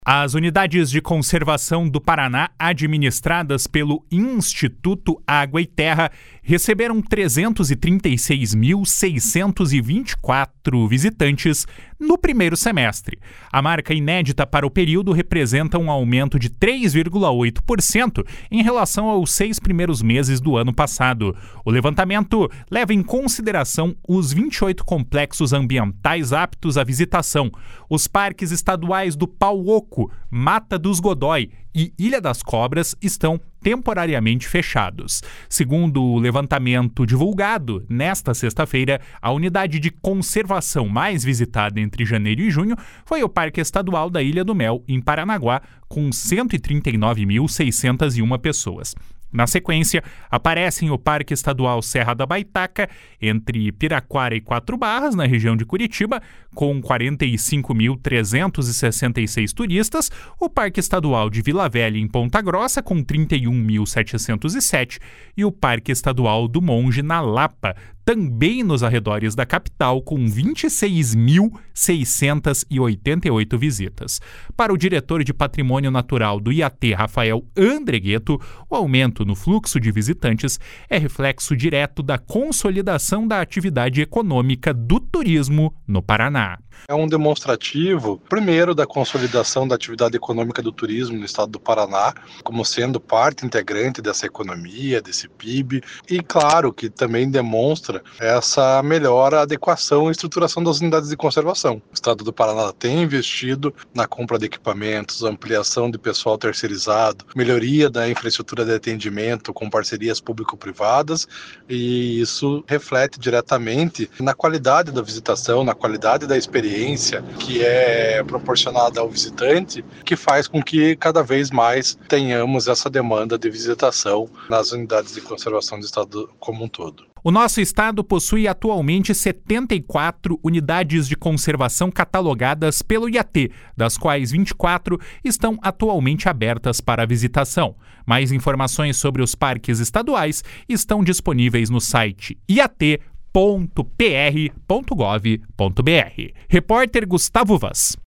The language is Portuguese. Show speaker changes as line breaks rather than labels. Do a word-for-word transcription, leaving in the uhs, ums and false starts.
As unidades de conservação do Paraná, administradas pelo Instituto Água e Terra, receberam trezentos e trinta e seis mil, seiscentos e vinte e quatro visitantes no primeiro semestre. A marca inédita para o período representa um aumento de três vírgula oito por cento em relação aos seis primeiros meses do ano passado. O levantamento leva em consideração os vinte e oito complexos ambientais aptos à visitação, os parques estaduais do Pau Oco, Mata dos Godói e Ilha das Cobras estão temporariamente fechados. Segundo o levantamento divulgado nesta sexta-feira, a unidade de conservação mais visitada entre janeiro e junho foi o Parque Estadual da Ilha do Mel, em Paranaguá, com cento e trinta e nove mil, seiscentas e uma pessoas. Na sequência, aparecem o Parque Estadual Serra da Baitaca, entre Piraquara e Quatro Barras, na região de Curitiba, com quarenta e cinco mil, trezentos e sessenta e seis turistas, o Parque Estadual de Vila Velha, em Ponta Grossa, com trinta e um mil, setecentos e sete, e o Parque Estadual do Monge, na Lapa, também nos arredores da capital, com vinte e seis mil, seiscentos e oitenta e oito visitas. Para o diretor de Patrimônio Natural do I A T, Rafael Andregueto, o aumento no fluxo de visitantes é reflexo direto da consolidação da atividade econômica do turismo no Paraná.
É um demonstrativo, primeiro, da consolidação da atividade econômica do turismo no estado do Paraná, como sendo parte integrante dessa economia, desse P I B, e claro que também demonstra essa melhor adequação e estruturação das unidades de conservação. O estado do Paraná tem investido na compra de equipamentos, ampliação de pessoal terceirizado, melhoria da infraestrutura de atendimento com parcerias público-privadas, e isso reflete diretamente na qualidade da visitação, na qualidade da experiência que é proporcionada ao visitante, que faz com que cada vez mais tenhamos essa demanda de visitação nas unidades de conservação do estado como um todo.
O nosso estado possui atualmente setenta e quatro unidades de conservação catalogadas pelo I A T, das quais vinte e quatro estão atualmente abertas para visitação. Mais informações sobre os parques estaduais estão disponíveis no site i a t ponto p r ponto gov ponto b r. Repórter Gustavo Vaz.